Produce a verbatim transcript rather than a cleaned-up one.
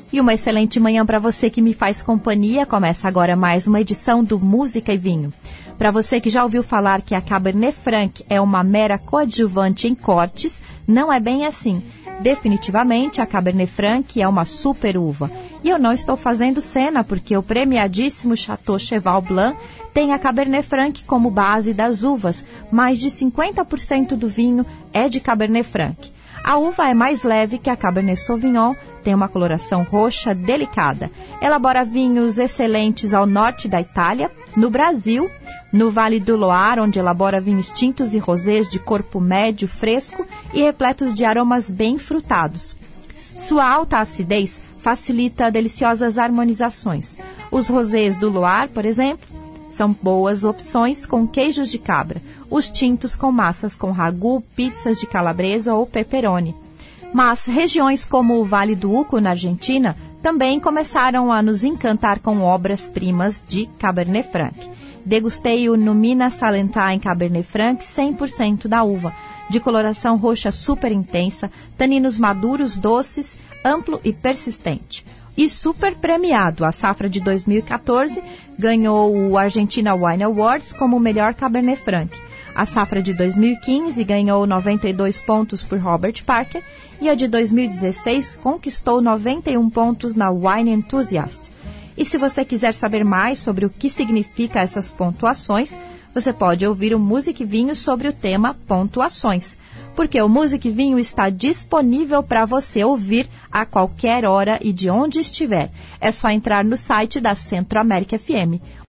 E uma excelente manhã para você que me faz companhia. Começa agora mais uma edição do Música e Vinho. Para você que já ouviu falar que a Cabernet Franc é uma mera coadjuvante em cortes, não é bem assim. Definitivamente, a Cabernet Franc é uma super uva. E eu não estou fazendo cena, porque o premiadíssimo Chateau Cheval Blanc tem a Cabernet Franc como base das uvas. Mais de cinquenta por cento do vinho é de Cabernet Franc. A uva é mais leve que a Cabernet Sauvignon, tem uma coloração roxa delicada. Elabora vinhos excelentes ao norte da Itália, no Brasil, no Vale do Loire, onde elabora vinhos tintos e rosés de corpo médio, fresco e repletos de aromas bem frutados. Sua alta acidez facilita deliciosas harmonizações. Os rosés do Loire, por exemplo, são boas opções com queijos de cabra. Os tintos com massas com ragu, pizzas de calabresa ou pepperoni. Mas regiões como o Vale do Uco, na Argentina, também começaram a nos encantar com obras-primas de Cabernet Franc. Degustei o Numina Salentine Cabernet Franc cem por cento da uva, de coloração roxa super intensa, taninos maduros, doces, amplo e persistente. E super premiado, a safra de dois mil e quatorze ganhou o Argentina Wine Awards como o melhor Cabernet Franc. A safra de dois mil e quinze ganhou noventa e dois pontos por Robert Parker e a de dois mil e dezesseis conquistou noventa e um pontos na Wine Enthusiast. E se você quiser saber mais sobre o que significa essas pontuações, você pode ouvir o Música e Vinho sobre o tema pontuações, porque o Música e Vinho está disponível para você ouvir a qualquer hora e de onde estiver. É só entrar no site da Centro América F M.